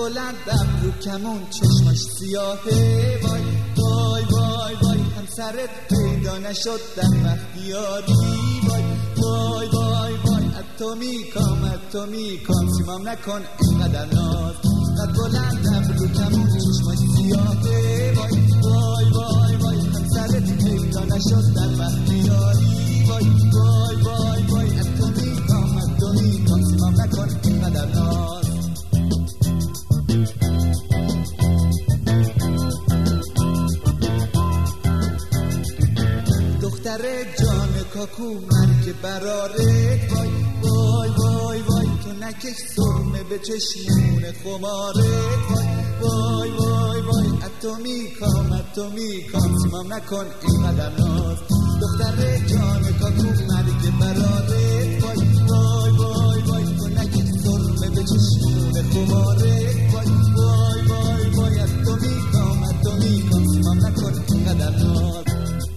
بلند ابرو کمون چشمش سیاهه، وای وای وای وای همسرت پیدا نشد در بختیاری، وای وای وای وای اتو میکام سیمام نکن اینقدر ناز. قد بلند ابرو کمون چشمش سیاهه، وای وای وای وای همسرت پیدا نشد در بختیاری، وای وای وای وای اتو میکام سیمام نکن اینقدر ناز. دختر جان کاکو مرگ برارت، وای وای وای وای تو نکش سرمه به چشمون خمارت، وای وای وای وای اتو میکام سیمام نکن اینقدر ناز. دختر جان کاکو مرگ برارت، وای وای وای وای تو نکش سرمه به چشمون خمارت، وای وای وای وای اتو میکام سیمام نکن اینقدر ناز.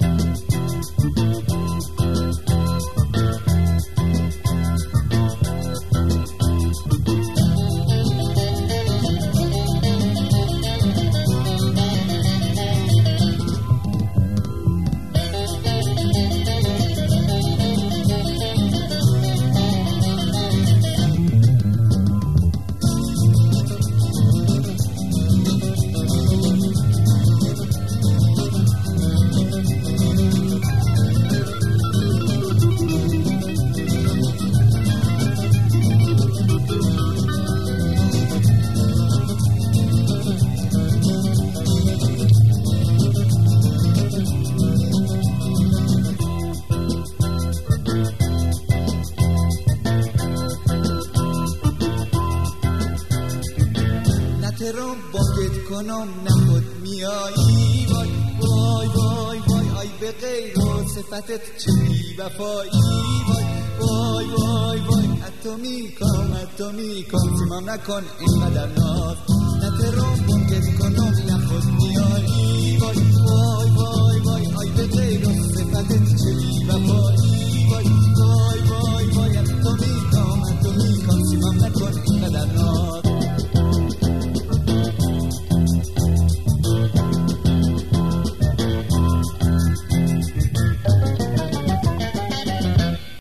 ترام باگت کنم نخود میایی، وای وای وای وای آی به غیر و صفتت چه بی وفایی، وای وای وای وای اتو میکام سیمام نکن اینقدر ناز. ترام باگت کنم نخود میایی، وای وای